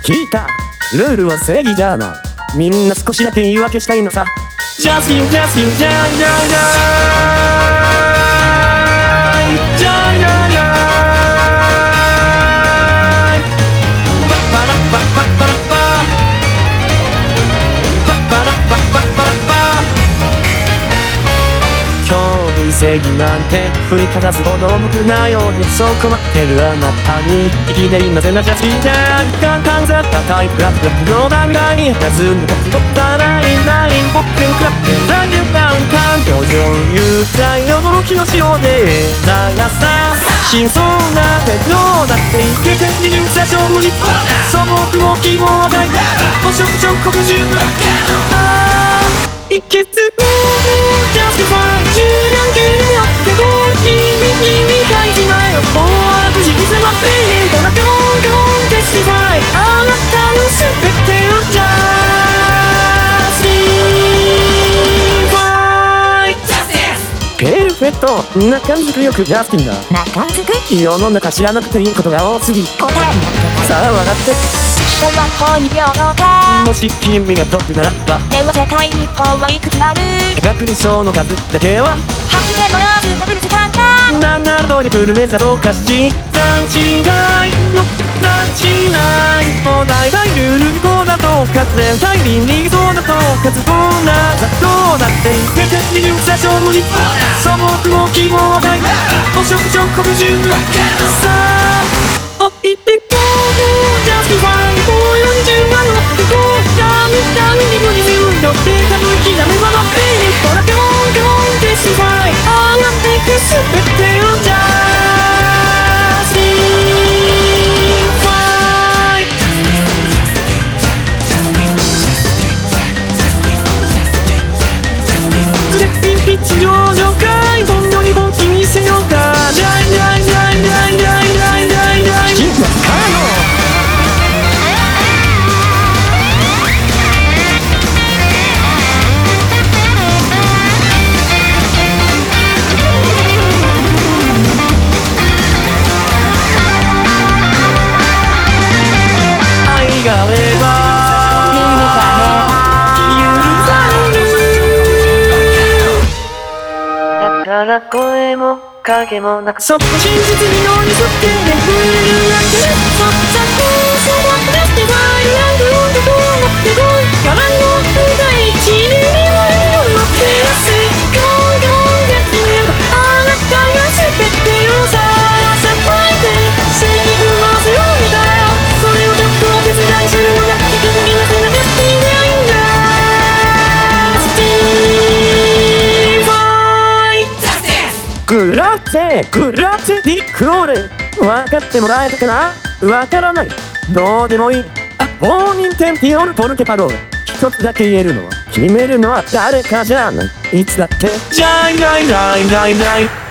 聞いた。ルールは正義じゃな。みんな少しだけ言い訳したいのさ。ジャスティンジャスティンジャイジャイジャイジャイジャイジャイパッパラッパッパッパラッパパッパラッパッパッパラッパ。今日の正義なんて振りかざすほど重くないようにそう困ってるあなたにいきなりなぜなジャスティンジャイ簡単だったタイプラップの段階に弾む僕とったらいない僕にクラップ残留感環境上有罪驚きの潮で長さ真相な手どうだっていけて二重差勝負に素朴も希望を与え汚職直国中いけつジャスティファイ柔軟系にあってこう君書いてないよもう悪事見せませんとだけもテスティファイあなたの全てをジャスティファイペルフェット中んづくよくジャスティンだ中んづく世の中知らなくていいことが多すぎ答えさあ笑って小学校に平等かもし君がトップならばでも世界日本はいくつある学理想の数だけは発言の様子がブル時間か 7通りプルメザとかし段違いの段違いもう大体ルールこうだとか全体倫理そうだとかずどうなざどうだっていけて二重差勝負に素朴も希望を与え汚職直国中さあおいてこうジャスティファイもう40万のってこうダメダメに無理に乗ってた武器ダメはのペイこだけもテスティファイあなたくすべてをジャスティファイ絶品ピッチ上場会本当に本気見せようかジャイジャイジャイジャイジャイジャイジャイジャイジャイがあればだから声も影もなくそっと真実に寄り添って眠れるだけそっちゃこそばからってばいやるんでどうなってこいからの第一に見舞いを乗ってやすゴーゴーが決めるあなたが全てをさせばいてセリフの強みだよそれをちょっとお手伝いするのが結局みんなそんなジャスティンじゃないんだグラッツェグラッツェディックロール分かってもらえたかなわからないどうでもいい放任天ピオルポルケパロール一つだけ言えるのは決めるのは誰かじゃないいつだってジャイジャイジャイジャイジャイ